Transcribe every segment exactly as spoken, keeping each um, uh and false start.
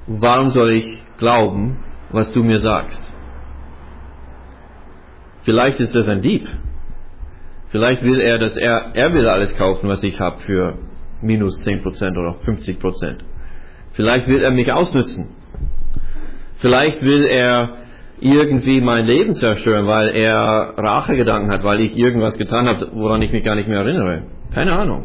warum soll ich glauben, was du mir sagst? Vielleicht ist das ein Dieb. Vielleicht will er, dass er, er will alles kaufen, was ich habe für minus zehn Prozent oder fünfzig Prozent. Vielleicht will er mich ausnützen. Vielleicht will er irgendwie mein Leben zerstören, weil er Rachegedanken hat, weil ich irgendwas getan habe, woran ich mich gar nicht mehr erinnere. Keine Ahnung.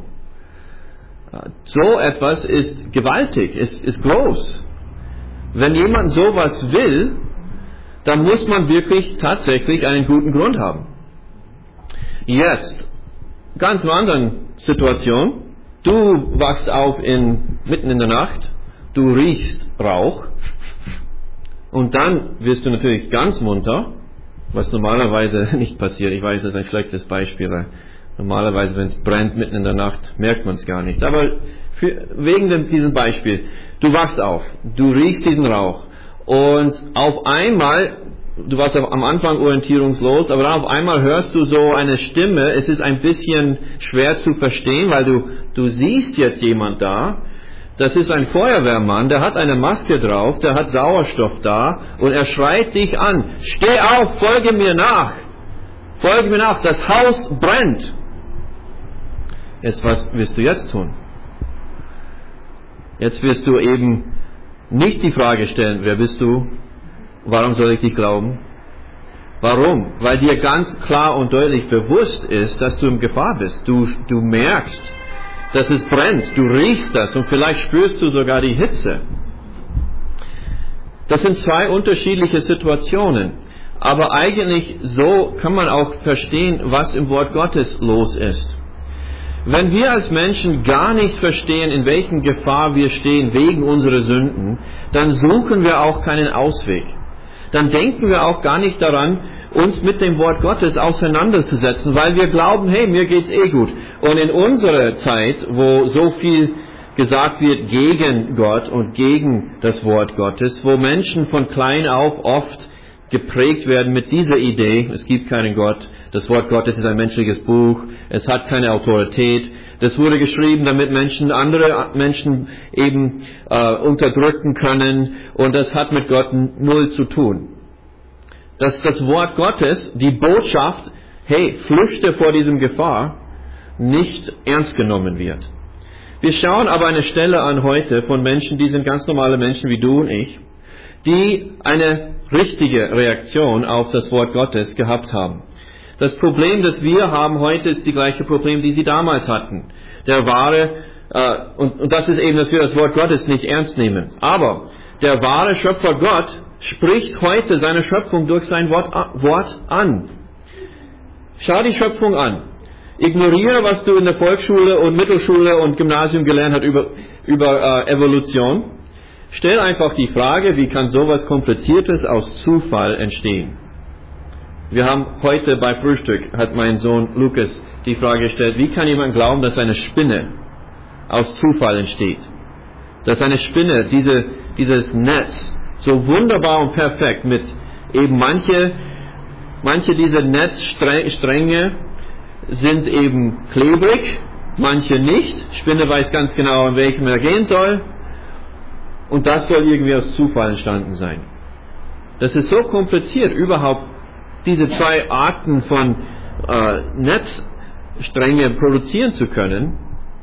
So etwas ist gewaltig, ist, ist groß. Wenn jemand sowas will, dann muss man wirklich tatsächlich einen guten Grund haben. Jetzt, ganz eine andere Situation. Du wachst auf in, mitten in der Nacht, du riechst Rauch und dann wirst du natürlich ganz munter, was normalerweise nicht passiert. Ich weiß, das ist ein schlechtes Beispiel, weil normalerweise, wenn es brennt mitten in der Nacht, merkt man es gar nicht. Aber für, wegen dem, diesem Beispiel, du wachst auf, du riechst diesen Rauch und auf einmal, du warst am Anfang orientierungslos, aber dann auf einmal hörst du so eine Stimme. Es ist ein bisschen schwer zu verstehen, weil du, du siehst jetzt jemand da. Das ist ein Feuerwehrmann, der hat eine Maske drauf, der hat Sauerstoff da und er schreit dich an. Steh auf, folge mir nach. Folge mir nach, das Haus brennt. Jetzt, was wirst du jetzt tun? Jetzt wirst du eben nicht die Frage stellen, wer bist du? Warum soll ich dich glauben? Warum? Weil dir ganz klar und deutlich bewusst ist, dass du in Gefahr bist. Du, du merkst, dass es brennt. Du riechst das und vielleicht spürst du sogar die Hitze. Das sind zwei unterschiedliche Situationen. Aber eigentlich so kann man auch verstehen, was im Wort Gottes los ist. Wenn wir als Menschen gar nicht verstehen, in welchen Gefahr wir stehen wegen unserer Sünden, dann suchen wir auch keinen Ausweg. Dann denken wir auch gar nicht daran, uns mit dem Wort Gottes auseinanderzusetzen, weil wir glauben, hey, mir geht's eh gut. Und in unserer Zeit, wo so viel gesagt wird gegen Gott und gegen das Wort Gottes, wo Menschen von klein auf oft geprägt werden mit dieser Idee, es gibt keinen Gott, das Wort Gottes ist ein menschliches Buch, es hat keine Autorität, das wurde geschrieben, damit Menschen andere Menschen eben äh, unterdrücken können und das hat mit Gott null zu tun. Dass das Wort Gottes, die Botschaft, hey, flüchte vor diesem Gefahr, nicht ernst genommen wird. Wir schauen aber eine Stelle an heute von Menschen, die sind ganz normale Menschen wie du und ich, die eine richtige Reaktion auf das Wort Gottes gehabt haben. Das Problem, das wir haben heute, ist die gleiche Problem, die sie damals hatten. Der wahre, äh, und, und das ist eben, dass wir das Wort Gottes nicht ernst nehmen. Aber der wahre Schöpfer Gott spricht heute seine Schöpfung durch sein Wort, Wort an. Schau die Schöpfung an. Ignoriere, was du in der Volksschule und Mittelschule und Gymnasium gelernt hast über, über äh, Evolution. Stell einfach die Frage, wie kann sowas Kompliziertes aus Zufall entstehen? Wir haben heute bei Frühstück, hat mein Sohn Lukas die Frage gestellt, wie kann jemand glauben, dass eine Spinne aus Zufall entsteht? Dass eine Spinne, diese, dieses Netz, so wunderbar und perfekt mit eben manche, manche dieser Netzstränge sind eben klebrig, manche nicht. Spinne weiß ganz genau, in welchem er gehen soll. Und das soll irgendwie aus Zufall entstanden sein. Das ist so kompliziert, überhaupt diese zwei Arten von äh, Netzstränge produzieren zu können.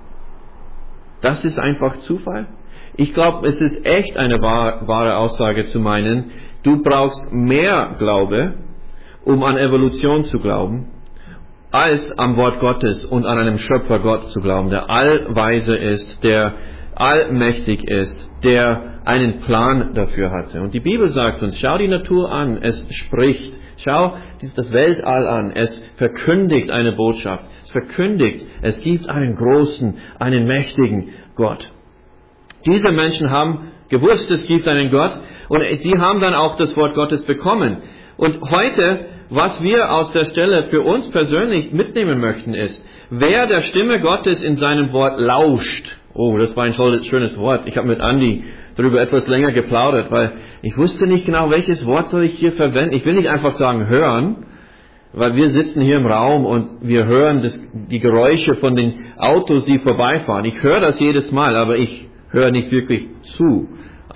Das ist einfach Zufall. Ich glaube, es ist echt eine wahr, wahre Aussage zu meinen, du brauchst mehr Glaube, um an Evolution zu glauben, als am Wort Gottes und an einem Schöpfer Gott zu glauben, der allweise ist, der allmächtig ist, der einen Plan dafür hatte. Und die Bibel sagt uns, schau die Natur an, es spricht. Schau das Weltall an, es verkündigt eine Botschaft. Es verkündigt, es gibt einen großen, einen mächtigen Gott. Diese Menschen haben gewusst, es gibt einen Gott und sie haben dann auch das Wort Gottes bekommen. Und heute, was wir aus der Stelle für uns persönlich mitnehmen möchten, ist, wer der Stimme Gottes in seinem Wort lauscht. Oh, das war ein tolles, schönes Wort. Ich habe mit Andi darüber etwas länger geplaudert, weil ich wusste nicht genau, welches Wort soll ich hier verwenden. Ich will nicht einfach sagen hören, weil wir sitzen hier im Raum und wir hören das, die Geräusche von den Autos, die vorbeifahren. Ich höre das jedes Mal, aber ich höre nicht wirklich zu auf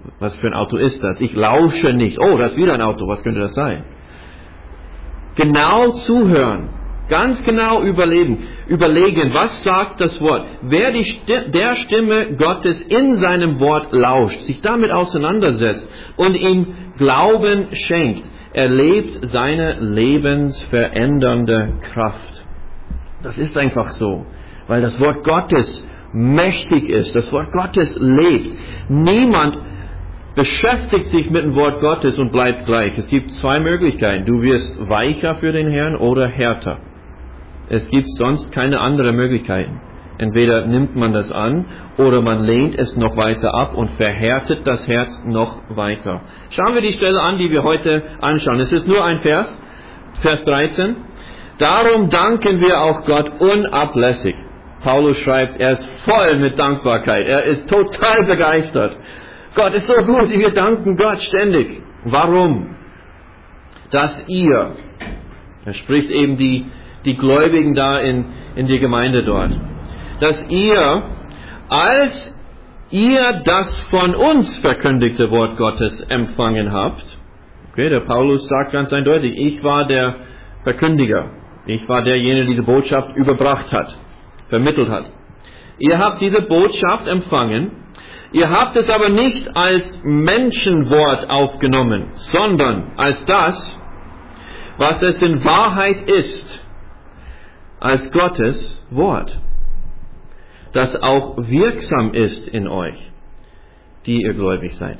was für ein Auto ist das? Ich lausche nicht. Oh, das ist wieder ein Auto. Was könnte das sein? Genau zuhören. Ganz genau überlegen. Überlegen, was sagt das Wort? Wer die Stimme, der Stimme Gottes in seinem Wort lauscht, sich damit auseinandersetzt und ihm Glauben schenkt, erlebt seine lebensverändernde Kraft. Das ist einfach so, weil das Wort Gottes mächtig ist, das Wort Gottes lebt. Niemand beschäftigt sich mit dem Wort Gottes und bleibt gleich. Es gibt zwei Möglichkeiten. Du wirst weicher für den Herrn oder härter. Es gibt sonst keine anderen Möglichkeiten. Entweder nimmt man das an oder man lehnt es noch weiter ab und verhärtet das Herz noch weiter. Schauen wir die Stelle an, die wir heute anschauen. Es ist nur ein Vers, Vers dreizehn. Darum danken wir auch Gott unablässig. Paulus schreibt, er ist voll mit Dankbarkeit. Er ist total begeistert. Gott ist so gut, wir danken Gott ständig. Warum? Dass ihr, er spricht eben die, die Gläubigen da in, in die Gemeinde dort, dass ihr, als ihr das von uns verkündigte Wort Gottes empfangen habt, okay, der Paulus sagt ganz eindeutig, ich war der Verkündiger, ich war derjenige, der die Botschaft überbracht hat, vermittelt hat. Ihr habt diese Botschaft empfangen, ihr habt es aber nicht als Menschenwort aufgenommen, sondern als das, was es in Wahrheit ist, als Gottes Wort, das auch wirksam ist in euch, die ihr gläubig seid.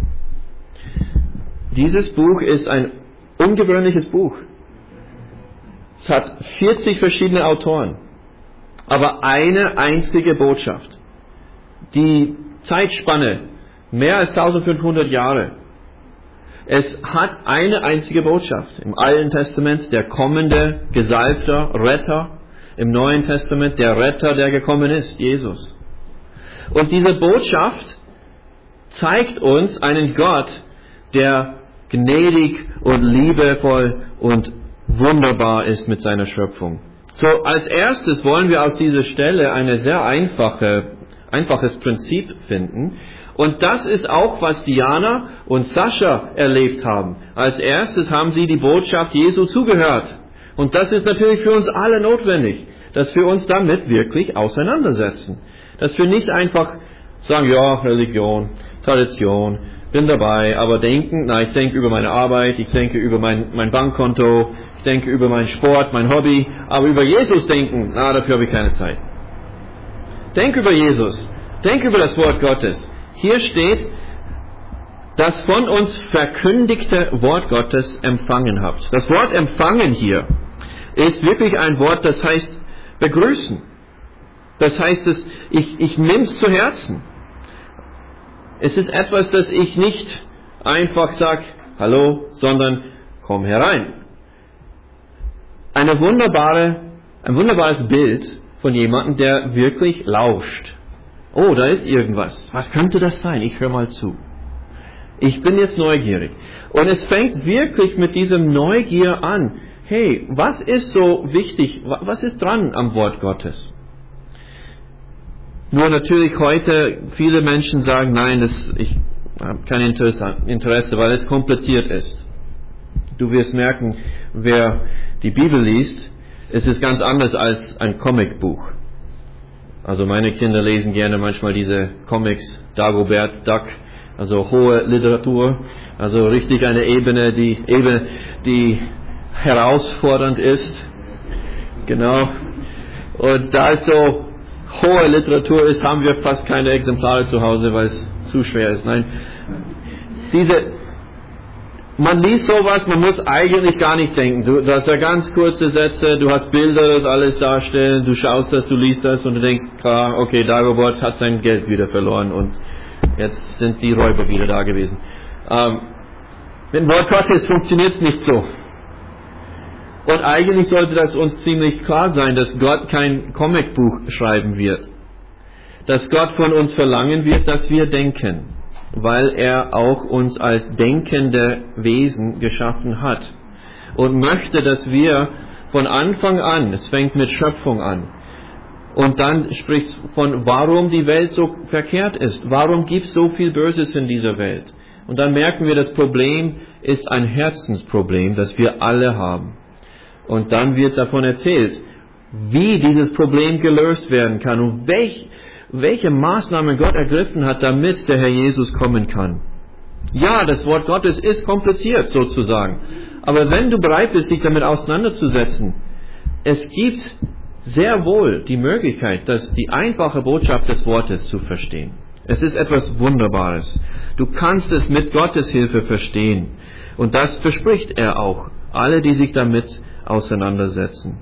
Dieses Buch ist ein ungewöhnliches Buch. Es hat vierzig verschiedene Autoren, aber eine einzige Botschaft. Die Zeitspanne, mehr als eintausendfünfhundert Jahre. Es hat eine einzige Botschaft. Im Alten Testament der kommende, gesalbter Retter. Im Neuen Testament der Retter, der gekommen ist, Jesus. Und diese Botschaft zeigt uns einen Gott, der gnädig und liebevoll und wunderbar ist mit seiner Schöpfung. So, als erstes wollen wir aus dieser Stelle eine sehr einfache, einfaches Prinzip finden. Und das ist auch, was Diana und Sascha erlebt haben. Als erstes haben sie die Botschaft Jesu zugehört. Und das ist natürlich für uns alle notwendig, dass wir uns damit wirklich auseinandersetzen. Dass wir nicht einfach sagen, ja, Religion, Tradition, bin dabei, aber denken, na, ich denke über meine Arbeit, ich denke über mein, mein Bankkonto, ich denke über meinen Sport, mein Hobby, aber über Jesus denken, na, dafür habe ich keine Zeit. Denk über Jesus, denk über das Wort Gottes. Hier steht, das von uns verkündigte Wort Gottes empfangen habt. Das Wort empfangen hier ist wirklich ein Wort, das heißt begrüßen. Das heißt, dass ich, ich nehme es zu Herzen. Es ist etwas, das ich nicht einfach sage, hallo, sondern komm herein. Eine wunderbare, ein wunderbares Bild von jemandem, der wirklich lauscht. Oh, da ist irgendwas. Was könnte das sein? Ich höre mal zu. Ich bin jetzt neugierig. Und es fängt wirklich mit diesem Neugier an. Hey, was ist so wichtig? Was ist dran am Wort Gottes? Nur natürlich heute, viele Menschen sagen, nein, das, ich habe kein Interesse, weil es kompliziert ist. Du wirst merken, wer die Bibel liest, es ist ganz anders als ein Comicbuch. Also meine Kinder lesen gerne manchmal diese Comics, Dagobert Duck, also hohe Literatur, also richtig eine Ebene, die Ebene, die herausfordernd ist. Genau. Und da es so hohe Literatur ist, haben wir fast keine Exemplare zu Hause, weil es zu schwer ist. Nein. Diese, man liest sowas, man muss eigentlich gar nicht denken. Du, du hast ja ganz kurze Sätze, du hast Bilder, das alles darstellen, du schaust das, du liest das und du denkst, klar, okay, Dagobert hat sein Geld wieder verloren und jetzt sind die Räuber wieder da gewesen. Ähm, mit dem Wort Gottes funktioniert es nicht so. Und eigentlich sollte das uns ziemlich klar sein, dass Gott kein Comicbuch schreiben wird. Dass Gott von uns verlangen wird, dass wir denken, weil er auch uns als denkende Wesen geschaffen hat. Und möchte, dass wir von Anfang an, es fängt mit Schöpfung an, Und dann spricht es von, warum die Welt so verkehrt ist. Warum gibt es so viel Böses in dieser Welt? Und dann merken wir, das Problem ist ein Herzensproblem, das wir alle haben. Und dann wird davon erzählt, wie dieses Problem gelöst werden kann und welch, welche Maßnahmen Gott ergriffen hat, damit der Herr Jesus kommen kann. Ja, das Wort Gottes ist kompliziert sozusagen. Aber wenn du bereit bist, dich damit auseinanderzusetzen, es gibt sehr wohl die Möglichkeit, dass die einfache Botschaft des Wortes zu verstehen. Es ist etwas Wunderbares. Du kannst es mit Gottes Hilfe verstehen. Und das verspricht er auch, alle, die sich damit auseinandersetzen.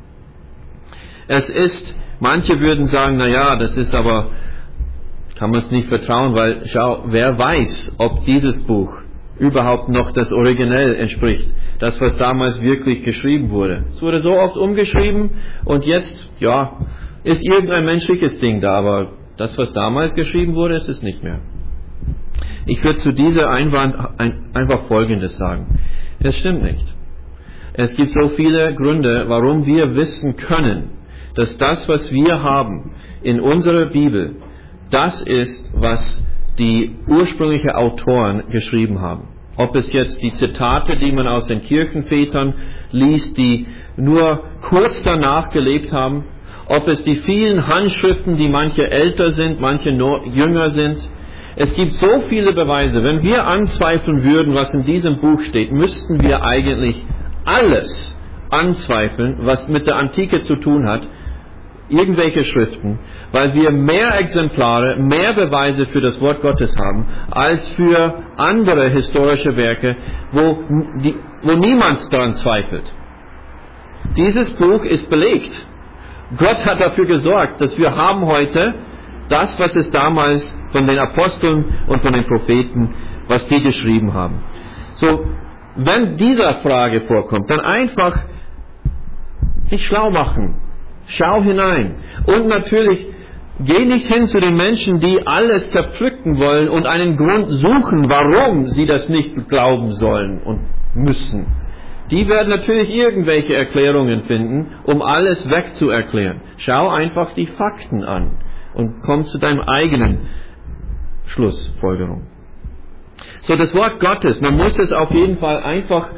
Es ist, manche würden sagen, na ja, das ist aber, kann man es nicht vertrauen, weil, schau, wer weiß, ob dieses Buch überhaupt noch das Originell entspricht. Das, was damals wirklich geschrieben wurde. Es wurde so oft umgeschrieben und jetzt, ja, ist irgendein menschliches Ding da, aber das, was damals geschrieben wurde, ist es nicht mehr. Ich würde zu dieser Einwand einfach Folgendes sagen. Es stimmt nicht. Es gibt so viele Gründe, warum wir wissen können, dass das, was wir haben in unserer Bibel, das ist, was die ursprünglichen Autoren geschrieben haben. Ob es jetzt die Zitate, die man aus den Kirchenvätern liest, die nur kurz danach gelebt haben, ob es die vielen Handschriften, die manche älter sind, manche jünger sind. Es gibt so viele Beweise. Wenn wir anzweifeln würden, was in diesem Buch steht, müssten wir eigentlich alles anzweifeln, was mit der Antike zu tun hat, irgendwelche Schriften, weil wir mehr Exemplare, mehr Beweise für das Wort Gottes haben, als für andere historische Werke, wo, die, wo niemand daran zweifelt. Dieses Buch ist belegt. Gott hat dafür gesorgt, dass wir haben heute das, was es damals von den Aposteln und von den Propheten, was die geschrieben haben. So, wenn diese Frage vorkommt, dann einfach dich schlau machen. Schau hinein. Und natürlich, geh nicht hin zu den Menschen, die alles zerpflücken wollen und einen Grund suchen, warum sie das nicht glauben sollen und müssen. Die werden natürlich irgendwelche Erklärungen finden, um alles wegzuerklären. Schau einfach die Fakten an und komm zu deinem eigenen Schlussfolgerung. So, das Wort Gottes, man muss es auf jeden Fall einfach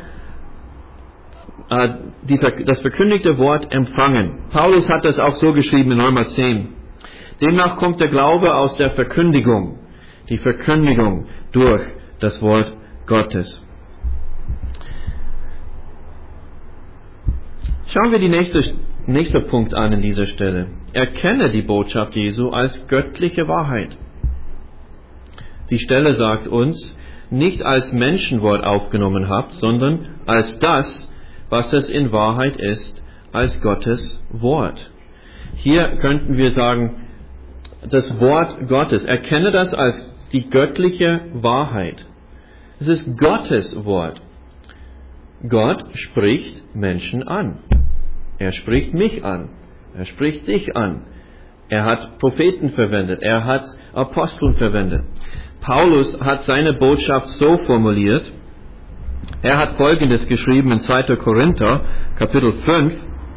Die, das verkündigte Wort empfangen. Paulus hat das auch so geschrieben in Römer zehn. Demnach kommt der Glaube aus der Verkündigung. Die Verkündigung durch das Wort Gottes. Schauen wir die nächste, nächste Punkt an in dieser Stelle. Erkenne die Botschaft Jesu als göttliche Wahrheit. Die Stelle sagt uns, nicht als Menschenwort aufgenommen habt, sondern als das, was es in Wahrheit ist, als Gottes Wort. Hier könnten wir sagen, das Wort Gottes, erkenne das als die göttliche Wahrheit. Es ist Gottes Wort. Gott spricht Menschen an. Er spricht mich an. Er spricht dich an. Er hat Propheten verwendet. Er hat Aposteln verwendet. Paulus hat seine Botschaft so formuliert. Er hat Folgendes geschrieben in zweiter Korinther, Kapitel fünf.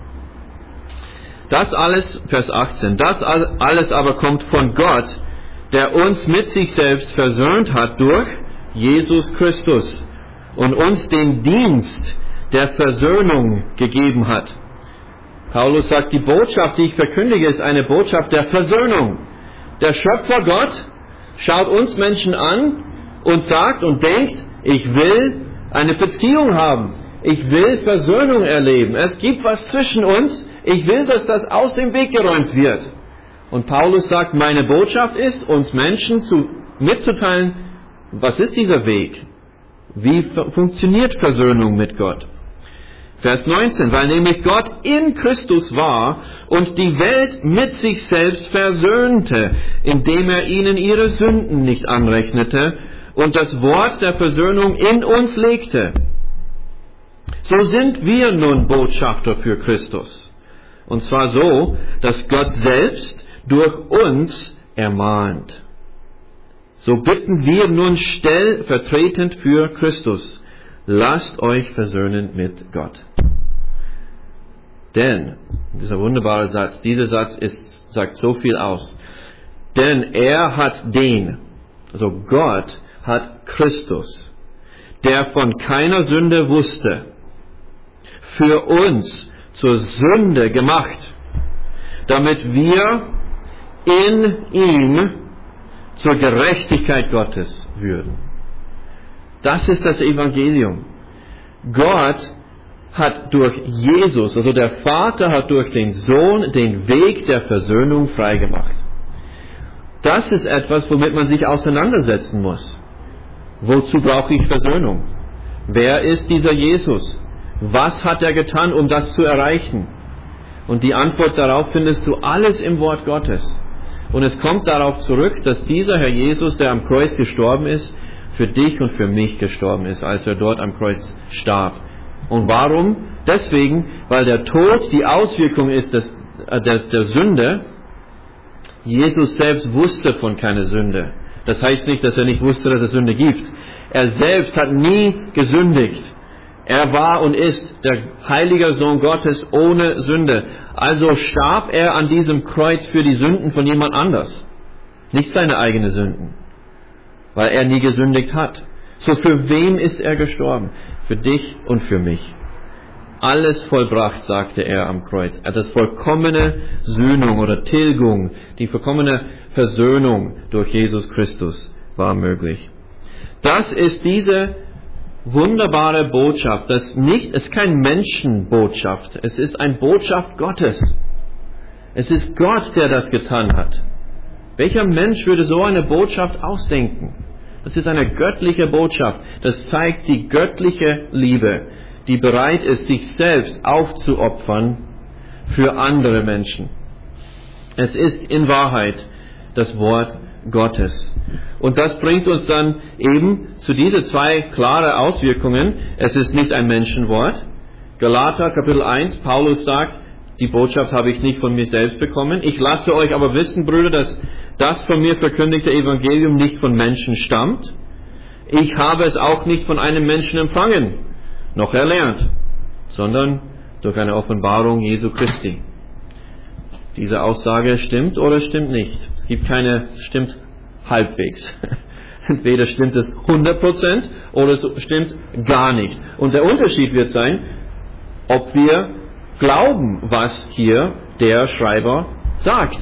Das alles, Vers achtzehn, das alles aber kommt von Gott, der uns mit sich selbst versöhnt hat durch Jesus Christus und uns den Dienst der Versöhnung gegeben hat. Paulus sagt, die Botschaft, die ich verkündige, ist eine Botschaft der Versöhnung. Der Schöpfer Gott schaut uns Menschen an und sagt und denkt, ich will eine Beziehung haben. Ich will Versöhnung erleben. Es gibt was zwischen uns. Ich will, dass das aus dem Weg geräumt wird. Und Paulus sagt, meine Botschaft ist, uns Menschen zu, mitzuteilen, was ist dieser Weg? Wie funktioniert Versöhnung mit Gott? Vers neunzehn, weil nämlich Gott in Christus war und die Welt mit sich selbst versöhnte, indem er ihnen ihre Sünden nicht anrechnete und das Wort der Versöhnung in uns legte. So sind wir nun Botschafter für Christus. Und zwar so, dass Gott selbst durch uns ermahnt. So bitten wir nun stellvertretend für Christus, lasst euch versöhnen mit Gott. Denn, dieser wunderbare Satz, dieser Satz ist sagt so viel aus. Denn er hat den, also Gott hat Christus, der von keiner Sünde wusste, für uns zur Sünde gemacht, damit wir in ihm zur Gerechtigkeit Gottes würden. Das ist das Evangelium. Gott hat durch Jesus, also der Vater hat durch den Sohn den Weg der Versöhnung freigemacht. Das ist etwas, womit man sich auseinandersetzen muss. Wozu brauche ich Versöhnung? Wer ist dieser Jesus? Was hat er getan, um das zu erreichen? Und die Antwort darauf findest du alles im Wort Gottes. Und es kommt darauf zurück, dass dieser Herr Jesus, der am Kreuz gestorben ist, für dich und für mich gestorben ist, als er dort am Kreuz starb. Und warum? Deswegen, weil der Tod die Auswirkung ist des, äh, der, der Sünde. Jesus selbst wusste von keiner Sünde. Das heißt nicht, dass er nicht wusste, dass es Sünde gibt. Er selbst hat nie gesündigt. Er war und ist der heilige Sohn Gottes ohne Sünde. Also starb er an diesem Kreuz für die Sünden von jemand anders. Nicht seine eigenen Sünden. Weil er nie gesündigt hat. So für wem ist er gestorben? Für dich und für mich. Alles vollbracht, sagte er am Kreuz. Das vollkommene Sühnung oder Tilgung, die vollkommene Versöhnung durch Jesus Christus war möglich. Das ist diese wunderbare Botschaft, das nicht, es ist keine Menschenbotschaft, es ist eine Botschaft Gottes. Es ist Gott, der das getan hat. Welcher Mensch würde so eine Botschaft ausdenken? Das ist eine göttliche Botschaft. Das zeigt die göttliche Liebe, die bereit ist, sich selbst aufzuopfern für andere Menschen. Es ist in Wahrheit das Wort Gottes. Und das bringt uns dann eben zu diesen zwei klare Auswirkungen. Es ist nicht ein Menschenwort. Galater Kapitel eins, Paulus sagt, die Botschaft habe ich nicht von mir selbst bekommen. Ich lasse euch aber wissen, Brüder, dass das von mir verkündigte Evangelium nicht von Menschen stammt. Ich habe es auch nicht von einem Menschen empfangen, noch erlernt, sondern durch eine Offenbarung Jesu Christi. Diese Aussage stimmt oder stimmt nicht. Es gibt keine, stimmt halbwegs. Entweder stimmt es hundert Prozent oder es stimmt gar nicht. Und der Unterschied wird sein, ob wir glauben, was hier der Schreiber sagt.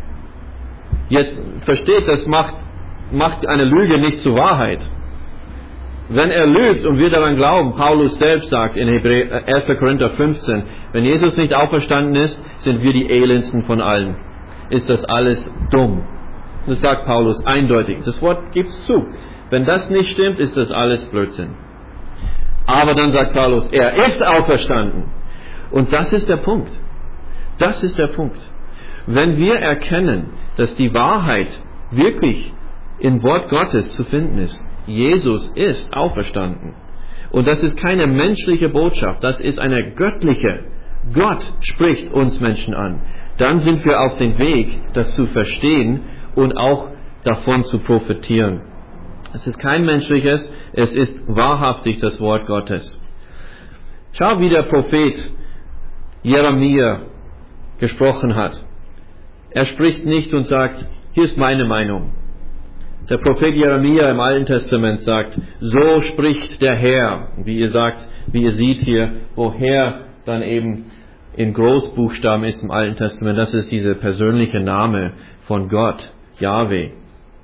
Jetzt versteht, das macht, macht eine Lüge nicht zur Wahrheit. Wenn er lügt und wir daran glauben, Paulus selbst sagt in Hebräer, erster Korinther fünfzehn, wenn Jesus nicht auferstanden ist, sind wir die elendsten von allen. Ist das alles dumm? Das sagt Paulus eindeutig. Das Wort gibt es zu. Wenn das nicht stimmt, ist das alles Blödsinn. Aber dann sagt Paulus, er ist auferstanden. Und das ist der Punkt. Das ist der Punkt. Wenn wir erkennen, dass die Wahrheit wirklich im Wort Gottes zu finden ist, Jesus ist auferstanden. Und das ist keine menschliche Botschaft, das ist eine göttliche. Gott spricht uns Menschen an. Dann sind wir auf dem Weg, das zu verstehen und auch davon zu profitieren. Es ist kein menschliches, es ist wahrhaftig das Wort Gottes. Schau, wie der Prophet Jeremia gesprochen hat. Er spricht nicht und sagt, hier ist meine Meinung. Der Prophet Jeremia im Alten Testament sagt, so spricht der Herr. Wie ihr sagt, wie ihr seht hier, woher dann eben in Großbuchstaben ist im Alten Testament, das ist dieser persönliche Name von Gott, Jahwe.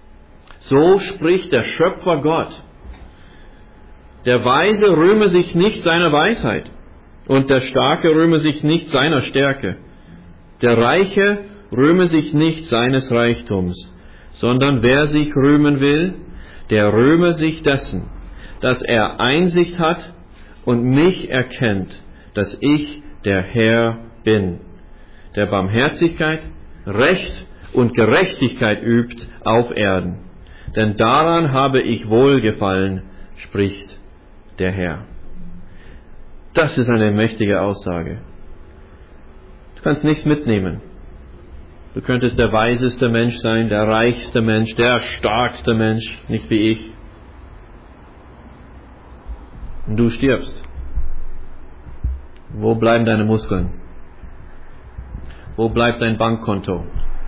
So spricht der Schöpfer Gott. Der Weise rühme sich nicht seiner Weisheit und der Starke rühme sich nicht seiner Stärke. Der Reiche rühme sich nicht seines Reichtums, sondern wer sich rühmen will, der rühme sich dessen, dass er Einsicht hat und mich erkennt, dass ich der Herr bin, der Barmherzigkeit, Recht und Gerechtigkeit übt auf Erden. Denn daran habe ich Wohlgefallen, spricht der Herr. Das ist eine mächtige Aussage. Du kannst nichts mitnehmen. Du könntest der weiseste Mensch sein, der reichste Mensch, der starkste Mensch, nicht wie ich. Und du stirbst. Wo bleiben deine Muskeln? Wo bleibt dein Bankkonto?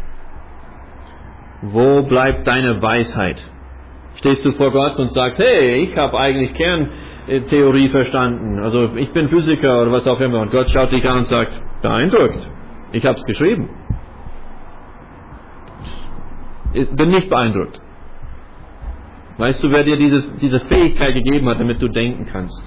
Wo bleibt deine Weisheit? Stehst du vor Gott und sagst, hey, ich habe eigentlich Kerntheorie verstanden, also ich bin Physiker oder was auch immer, und Gott schaut dich an und sagt, beeindruckt, ich habe es geschrieben. Ich bin nicht beeindruckt. Weißt du, wer dir dieses, diese Fähigkeit gegeben hat, damit du denken kannst?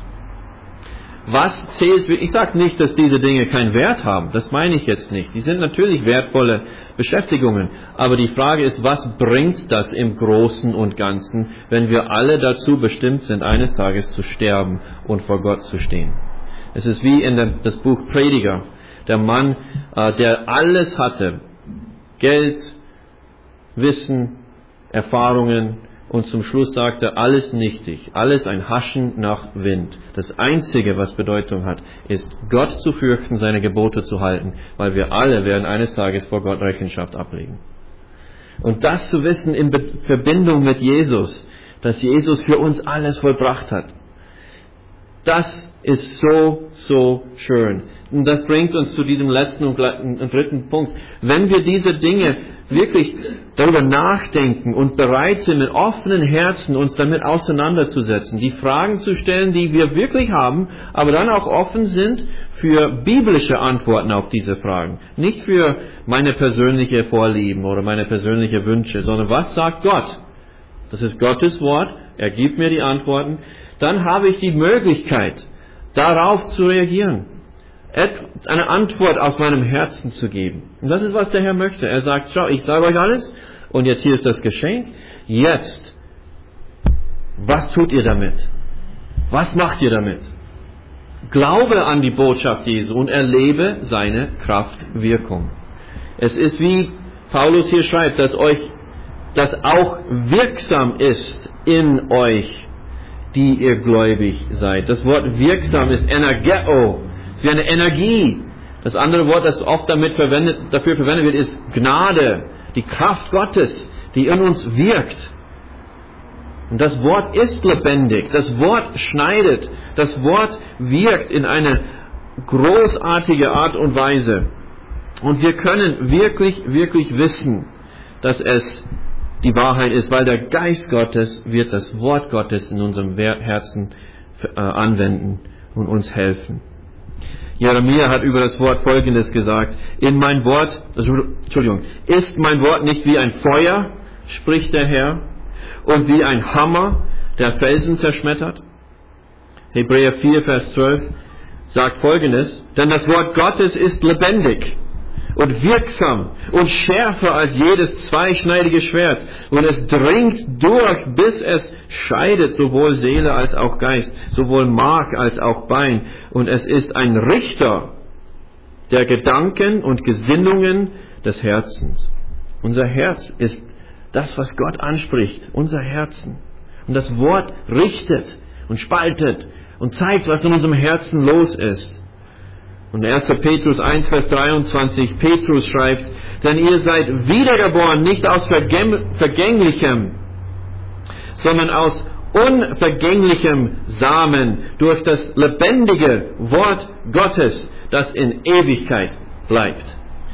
Was zählt? Ich sage nicht, dass diese Dinge keinen Wert haben. Das meine ich jetzt nicht. Die sind natürlich wertvolle Beschäftigungen. Aber die Frage ist, was bringt das im Großen und Ganzen, wenn wir alle dazu bestimmt sind, eines Tages zu sterben und vor Gott zu stehen? Es ist wie in dem, das Buch Prediger. Der Mann, äh, der alles hatte. Geld, Wissen, Erfahrungen. Und zum Schluss sagt er, alles nichtig, alles ein Haschen nach Wind. Das Einzige, was Bedeutung hat, ist, Gott zu fürchten, seine Gebote zu halten, weil wir alle werden eines Tages vor Gott Rechenschaft ablegen. Und das zu wissen in Be- Verbindung mit Jesus, dass Jesus für uns alles vollbracht hat, das ist so, so schön. Und das bringt uns zu diesem letzten und dritten Punkt. Wenn wir diese Dinge wirklich darüber nachdenken und bereit sind, mit offenen Herzen uns damit auseinanderzusetzen, die Fragen zu stellen, die wir wirklich haben, aber dann auch offen sind für biblische Antworten auf diese Fragen. Nicht für meine persönliche Vorlieben oder meine persönliche Wünsche, sondern was sagt Gott? Das ist Gottes Wort, er gibt mir die Antworten. Dann habe ich die Möglichkeit, darauf zu reagieren. Eine Antwort aus meinem Herzen zu geben. Und das ist, was der Herr möchte. Er sagt, schau, ich sage euch alles und jetzt hier ist das Geschenk. Jetzt, was tut ihr damit? Was macht ihr damit? Glaube an die Botschaft Jesu und erlebe seine Kraftwirkung. Es ist wie Paulus hier schreibt, dass euch das auch wirksam ist in euch, die ihr gläubig seid. Das Wort wirksam ist energeo. Es ist wie eine Energie. Das andere Wort, das oft damit verwendet, dafür verwendet wird, ist Gnade. Die Kraft Gottes, die in uns wirkt. Und das Wort ist lebendig. Das Wort schneidet. Das Wort wirkt in eine großartige Art und Weise. Und wir können wirklich, wirklich wissen, dass es die Wahrheit ist, weil der Geist Gottes wird das Wort Gottes in unserem Herzen äh, anwenden und uns helfen. Jeremia hat über das Wort Folgendes gesagt: In mein Wort, Entschuldigung, ist mein Wort nicht wie ein Feuer, spricht der Herr, und wie ein Hammer, der Felsen zerschmettert? Hebräer vier, Vers zwölf sagt Folgendes: Denn das Wort Gottes ist lebendig und wirksam und schärfer als jedes zweischneidige Schwert, und es dringt durch, bis es scheidet, sowohl Seele als auch Geist, sowohl Mark als auch Bein, und es ist ein Richter der Gedanken und Gesinnungen des Herzens. Unser Herz ist das, was Gott anspricht, unser Herzen. Und das Wort richtet und spaltet und zeigt, was in unserem Herzen los ist. Und erster Petrus eins, Vers dreiundzwanzig, Petrus schreibt: Denn ihr seid wiedergeboren, nicht aus Vergänglichem, sondern aus unvergänglichem Samen, durch das lebendige Wort Gottes, das in Ewigkeit bleibt.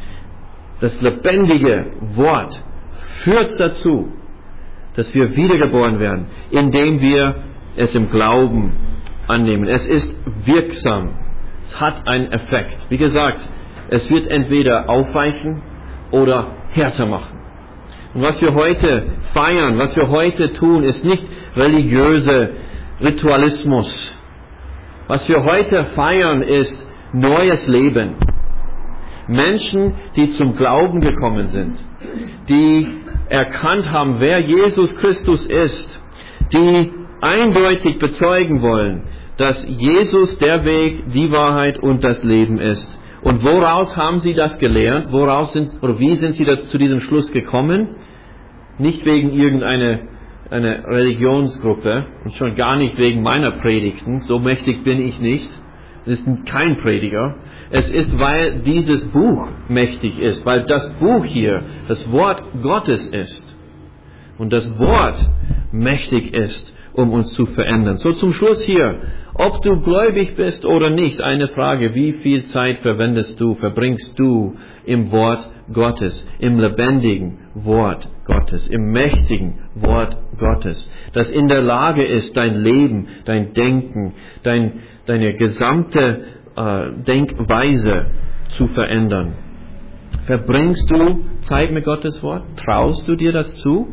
Das lebendige Wort führt dazu, dass wir wiedergeboren werden, indem wir es im Glauben annehmen. Es ist wirksam. Es hat einen Effekt. Wie gesagt, es wird entweder aufweichen oder härter machen. Und was wir heute feiern, was wir heute tun, ist nicht religiöse Ritualismus. Was wir heute feiern, ist neues Leben. Menschen, die zum Glauben gekommen sind, die erkannt haben, wer Jesus Christus ist, die eindeutig bezeugen wollen, dass Jesus der Weg, die Wahrheit und das Leben ist. Und woraus haben sie das gelernt? Woraus sind, oder wie sind sie da zu diesem Schluss gekommen? Nicht wegen irgendeiner eine Religionsgruppe und schon gar nicht wegen meiner Predigten. So mächtig bin ich nicht. Es ist kein Prediger. Es ist, weil dieses Buch mächtig ist, weil das Buch hier das Wort Gottes ist und das Wort mächtig ist um uns zu verändern. So zum Schluss hier, ob du gläubig bist oder nicht, eine Frage, wie viel Zeit verwendest du, verbringst du im Wort Gottes, im lebendigen Wort Gottes, im mächtigen Wort Gottes, das in der Lage ist, dein Leben, dein Denken, dein, deine gesamte äh, Denkweise zu verändern. Verbringst du Zeit mit Gottes Wort? Traust du dir das zu?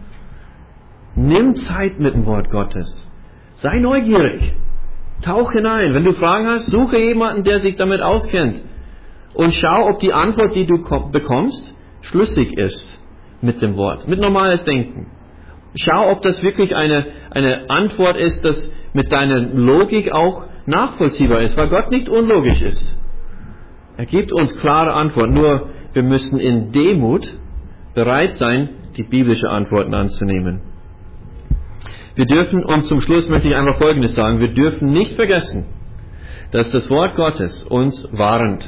Nimm Zeit mit dem Wort Gottes. Sei neugierig. Tauch hinein. Wenn du Fragen hast, suche jemanden, der sich damit auskennt. Und schau, ob die Antwort, die du bekommst, schlüssig ist mit dem Wort, mit normales Denken. Schau, ob das wirklich eine, eine Antwort ist, das mit deiner Logik auch nachvollziehbar ist, weil Gott nicht unlogisch ist. Er gibt uns klare Antworten, nur wir müssen in Demut bereit sein, die biblische Antworten anzunehmen. Wir dürfen, und zum Schluss möchte ich einfach Folgendes sagen, wir dürfen nicht vergessen, dass das Wort Gottes uns warnt.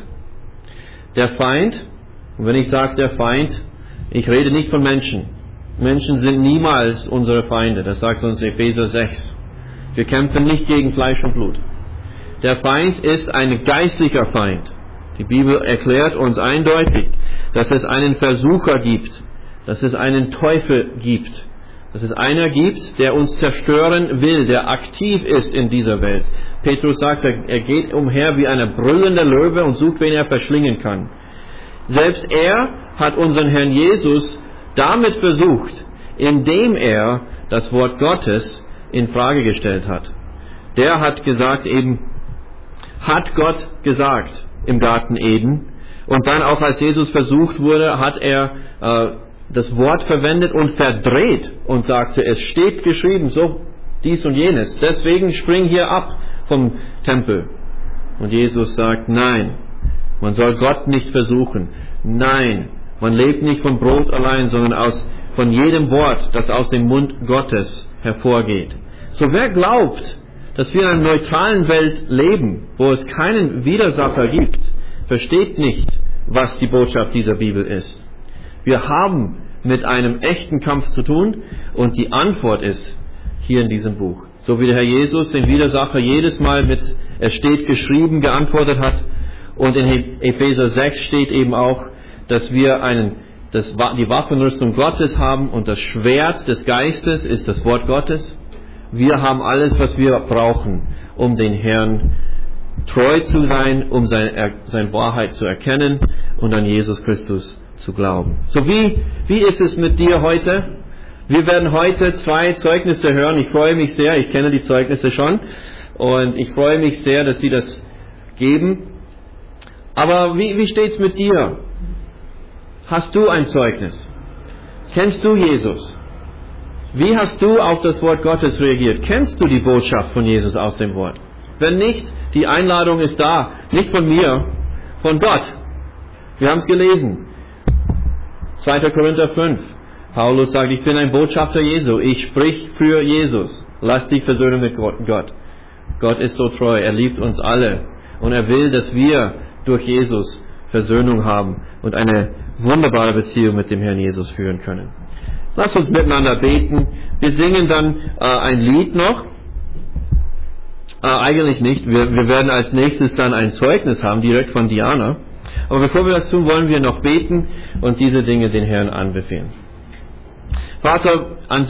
Der Feind, und wenn ich sage der Feind, ich rede nicht von Menschen. Menschen sind niemals unsere Feinde, das sagt uns Epheser sechs. Wir kämpfen nicht gegen Fleisch und Blut. Der Feind ist ein geistlicher Feind. Die Bibel erklärt uns eindeutig, dass es einen Versucher gibt, dass es einen Teufel gibt, dass es einer gibt, der uns zerstören will, der aktiv ist in dieser Welt. Petrus sagt, er geht umher wie eine brüllende Löwe und sucht, wen er verschlingen kann. Selbst er hat unseren Herrn Jesus damit versucht, indem er das Wort Gottes in Frage gestellt hat. Der hat gesagt eben, hat Gott gesagt im Garten Eden. Und dann auch als Jesus versucht wurde, hat er äh, das Wort verwendet und verdreht und sagte, es steht geschrieben, so dies und jenes. Deswegen spring hier ab vom Tempel. Und Jesus sagt, nein, man soll Gott nicht versuchen. Nein, man lebt nicht von Brot allein, sondern aus, von jedem Wort, das aus dem Mund Gottes hervorgeht. So wer glaubt, dass wir in einer neutralen Welt leben, wo es keinen Widersacher gibt, versteht nicht, was die Botschaft dieser Bibel ist. Wir haben mit einem echten Kampf zu tun und die Antwort ist hier in diesem Buch. So wie der Herr Jesus den Widersacher jedes Mal mit es steht geschrieben geantwortet hat und in Epheser sechs steht eben auch, dass wir einen, das, die Waffenrüstung Gottes haben und das Schwert des Geistes ist das Wort Gottes. Wir haben alles, was wir brauchen, um den Herrn treu zu sein, um seine, seine Wahrheit zu erkennen und an Jesus Christus zu glauben. So wie, wie ist es mit dir heute? Wir werden heute zwei Zeugnisse hören. Ich freue mich sehr, ich kenne die Zeugnisse schon und ich freue mich sehr, dass sie das geben. Aber wie, wie steht's mit dir? Hast du ein Zeugnis? Kennst du Jesus? Wie hast du auf das Wort Gottes reagiert? Kennst du die Botschaft von Jesus aus dem Wort? Wenn nicht, die Einladung ist da. Nicht von mir, von Gott. Wir haben es gelesen. zweiter Korinther fünf. Paulus sagt, ich bin ein Botschafter Jesu. Ich sprich für Jesus. Lass dich versöhnen mit Gott. Gott ist so treu. Er liebt uns alle. Und er will, dass wir durch Jesus Versöhnung haben und eine wunderbare Beziehung mit dem Herrn Jesus führen können. Lass uns miteinander beten. Wir singen dann äh, ein Lied noch. Äh, eigentlich nicht. Wir, wir werden als nächstes dann ein Zeugnis haben, direkt von Diana. Aber bevor wir das tun, wollen wir noch beten und diese Dinge den Herrn anbefehlen. Vater, an